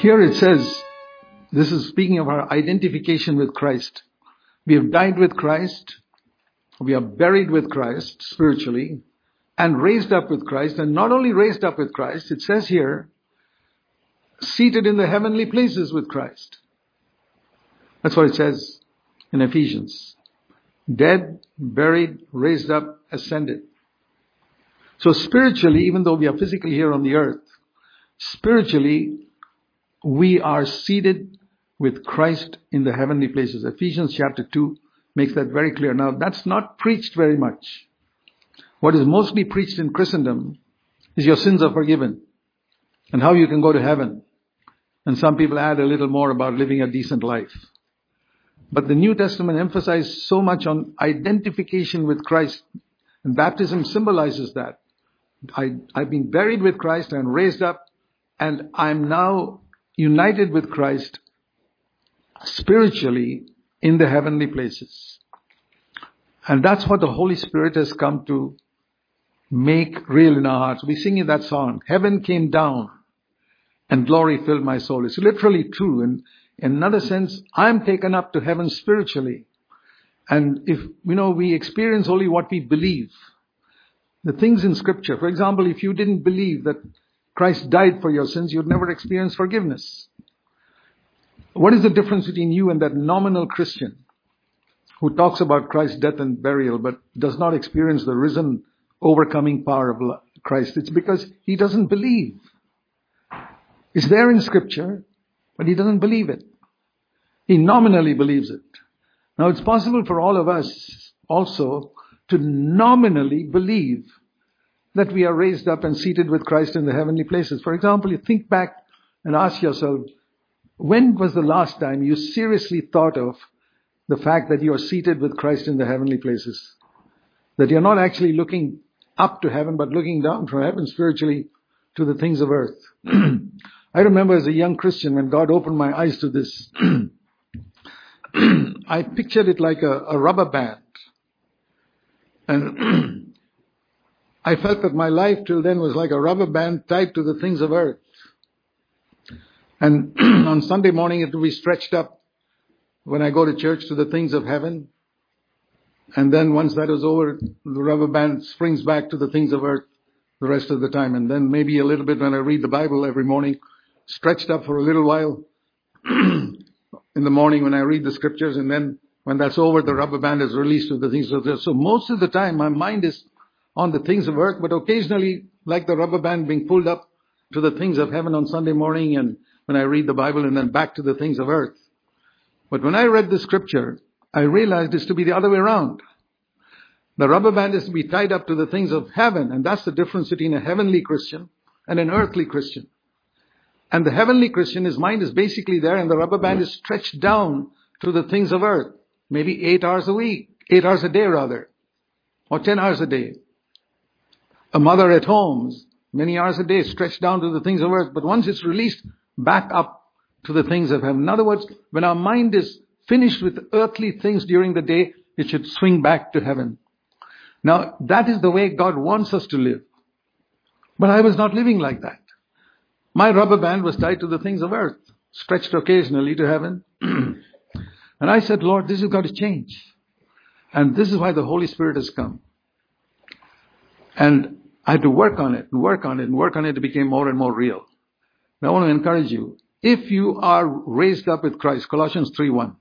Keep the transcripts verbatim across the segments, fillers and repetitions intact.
Here it says, this is speaking of our identification with Christ. We have died with Christ, we are buried with Christ spiritually, and raised up with Christ. And not only raised up with Christ, it says here, seated in the heavenly places with Christ. That's what it says in Ephesians. Dead, buried, raised up, ascended. So spiritually, even though we are physically here on the earth, spiritually, we are seated with Christ in the heavenly places. Ephesians chapter two makes that very clear. Now, that's not preached very much. What is mostly preached in Christendom is your sins are forgiven and how you can go to heaven. And some people add a little more about living a decent life. But the New Testament emphasizes so much on identification with Christ. And baptism symbolizes that. I, I've been buried with Christ and raised up, and I'm now united with Christ spiritually in the heavenly places. And that's what the Holy Spirit has come to make real in our hearts. We sing in that song, heaven came down and glory filled my soul. It's literally true. And in another sense, I'm taken up to heaven spiritually. And if, you know, we experience only what we believe. The things in Scripture. For example, if you didn't believe that Christ died for your sins, you'd never experience forgiveness. What is the difference between you and that nominal Christian who talks about Christ's death and burial but does not experience the risen, overcoming power of Christ? It's because he doesn't believe. It's there in Scripture, but he doesn't believe it. He nominally believes it. Now, it's possible for all of us also to nominally believe that we are raised up and seated with Christ in the heavenly places. For example, you think back and ask yourself, when was the last time you seriously thought of the fact that you are seated with Christ in the heavenly places? That you're not actually looking up to heaven, but looking down from heaven spiritually to the things of earth. I remember as a young Christian when God opened my eyes to this, I pictured it like a, a rubber band. And I felt that my life till then was like a rubber band tied to the things of earth. And on Sunday morning it will be stretched up when I go to church to the things of heaven. And then once that is over, the rubber band springs back to the things of earth the rest of the time. And then maybe a little bit when I read the Bible every morning, stretched up for a little while in the morning when I read the scriptures. And then when that's over, the rubber band is released to the things of earth. So most of the time my mind is on the things of earth, but occasionally like the rubber band being pulled up to the things of heaven on Sunday morning and when I read the Bible, and then back to the things of earth. But when I read the scripture, I realized it's to be the other way around. The rubber band is to be tied up to the things of heaven, and that's the difference between a heavenly Christian and an earthly Christian. And the heavenly Christian, his mind is basically there, and the rubber band is stretched down to the things of earth. Maybe eight hours a week, eight hours a day rather, or ten hours a day. A mother at home, many hours a day, stretched down to the things of earth. But once it's released, back up to the things of heaven. In other words, when our mind is finished with earthly things during the day, it should swing back to heaven. Now, that is the way God wants us to live. But I was not living like that. My rubber band was tied to the things of earth, stretched occasionally to heaven. And I said, Lord, this has got to change. And this is why the Holy Spirit has come. And I had to work on it and work on it and work on it. It became more and more real. Now I want to encourage you. If you are raised up with Christ, Colossians three one,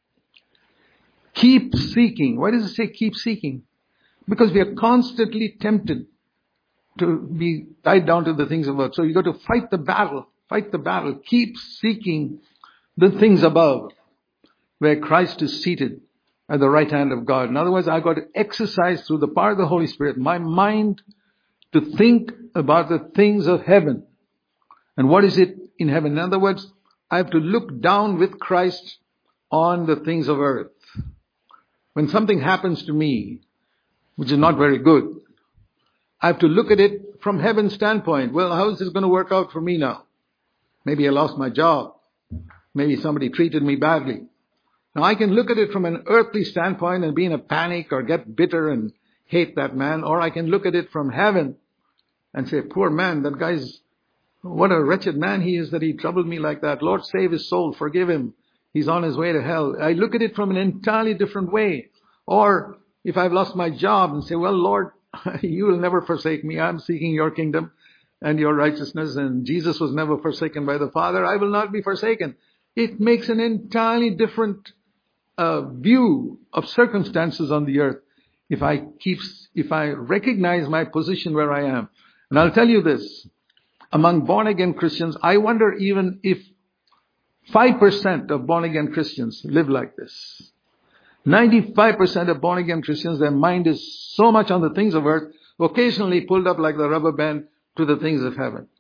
keep seeking. Why does it say keep seeking? Because we are constantly tempted to be tied down to the things of earth. So you got to fight the battle. Fight the battle. Keep seeking the things above, where Christ is seated at the right hand of God. In other words, I've got to exercise through the power of the Holy Spirit my mind to think about the things of heaven. And what is it in heaven? In other words, I have to look down with Christ on the things of earth. When something happens to me, which is not very good, I have to look at it from heaven's standpoint. Well, how is this going to work out for me now? Maybe I lost my job. Maybe somebody treated me badly. Now I can look at it from an earthly standpoint and be in a panic or get bitter and hate that man. Or I can look at it from heaven and say, poor man, that guy's What a wretched man he is that he troubled me like that. Lord, save his soul. Forgive him. He's on his way to hell. I look at it from an entirely different way. Or if I've lost my job and say, well, Lord, you will never forsake me. I'm seeking your kingdom and your righteousness. And Jesus was never forsaken by the Father. I will not be forsaken. It makes an entirely different uh, view of circumstances on the earth. If I keep, if I recognize my position where I am. And I'll tell you this. Among born-again Christians, I wonder even if five percent of born-again Christians live like this. ninety-five percent of born-again Christians, their mind is so much on the things of earth, occasionally pulled up like the rubber band to the things of heaven.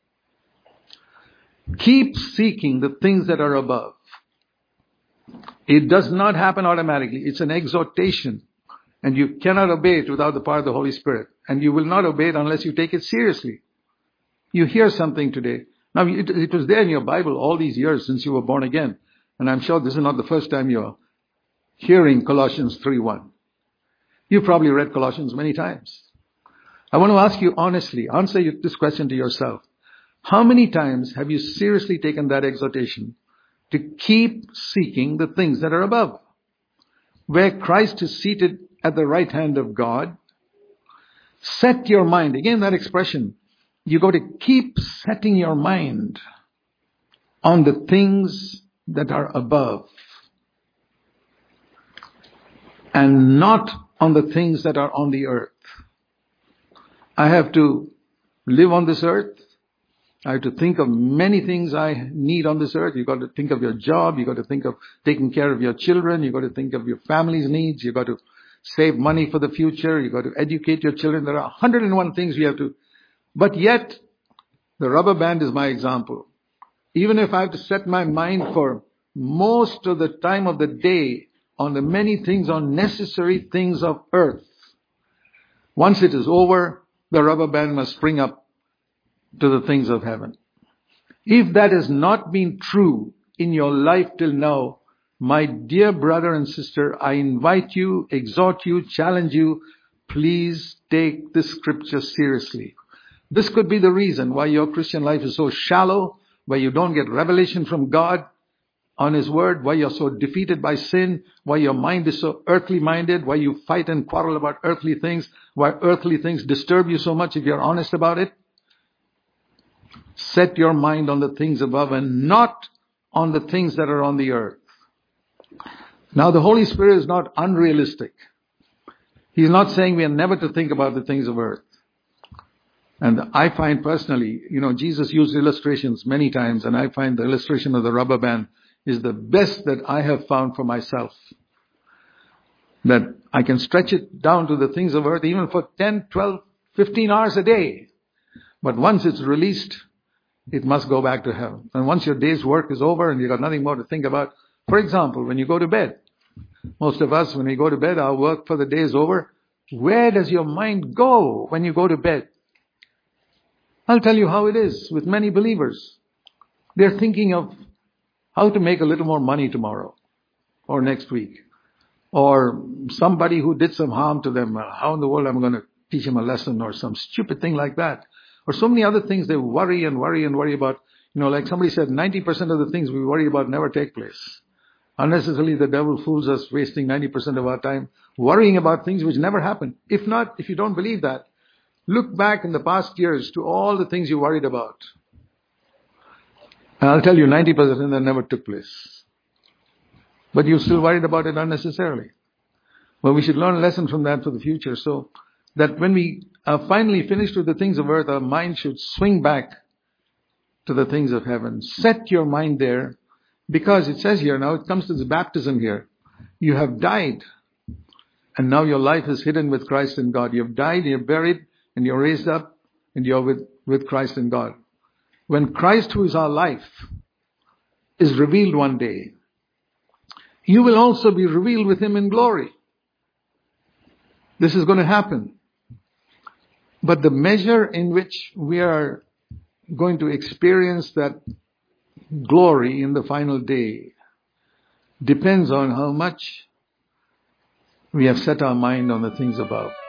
Keep seeking the things that are above. It does not happen automatically. It's an exhortation. And you cannot obey it without the power of the Holy Spirit. And you will not obey it unless you take it seriously. You hear something today. Now, it, it was there in your Bible all these years since you were born again. And I'm sure this is not the first time you're hearing Colossians three one. You've probably read Colossians many times. I want to ask you honestly, answer this question to yourself. How many times have you seriously taken that exhortation to keep seeking the things that are above? Where Christ is seated at the right hand of God. Set your mind, again that expression, you got to keep setting your mind on the things that are above and not on the things that are on the earth. I have to live on this earth. I have to think of many things I need on this earth. You've got to think of your job. You've got to think of taking care of your children. You've got to think of your family's needs. You've got to save money for the future. You've got to educate your children. There are one hundred and one things we have to. But yet, the rubber band is my example. Even if I have to set my mind for most of the time of the day on the many things, on necessary things of earth, once it is over, the rubber band must spring up to the things of heaven. If that has not been true in your life till now, my dear brother and sister, I invite you, exhort you, challenge you, please take this scripture seriously. This could be the reason why your Christian life is so shallow, why you don't get revelation from God on His Word, why you're so defeated by sin, why your mind is so earthly minded, why you fight and quarrel about earthly things, why earthly things disturb you so much if you're honest about it. Set your mind on the things above and not on the things that are on the earth. Now the Holy Spirit is not unrealistic. He's not saying we are never to think about the things of earth. And I find personally, you know, Jesus used illustrations many times, and I find the illustration of the rubber band is the best that I have found for myself. That I can stretch it down to the things of earth even for ten, twelve, fifteen hours a day. But once it's released, it must go back to heaven. And once your day's work is over and you've got nothing more to think about, for example, when you go to bed, most of us, when we go to bed, our work for the day is over. Where does your mind go when you go to bed? I'll tell you how it is with many believers. They're thinking of how to make a little more money tomorrow or next week. Or somebody who did some harm to them. How in the world am I going to teach him a lesson or some stupid thing like that? Or so many other things they worry and worry and worry about. You know, like somebody said, ninety percent of the things we worry about never take place. Unnecessarily, the devil fools us, wasting ninety percent of our time worrying about things which never happen. If not, if you don't believe that, look back in the past years to all the things you worried about. And I'll tell you, ninety percent of them never took place. But you're still worried about it unnecessarily. Well, we should learn a lesson from that for the future. So that when we are finally finished with the things of earth, our mind should swing back to the things of heaven. Set your mind there, because it says here, now it comes to the baptism here. You have died, and now your life is hidden with Christ in God. You have died, you're buried, and you're raised up, and you're with, with Christ in God. When Christ, who is our life, is revealed one day, you will also be revealed with Him in glory. This is going to happen. But the measure in which we are going to experience that glory in the final day depends on how much we have set our mind on the things above.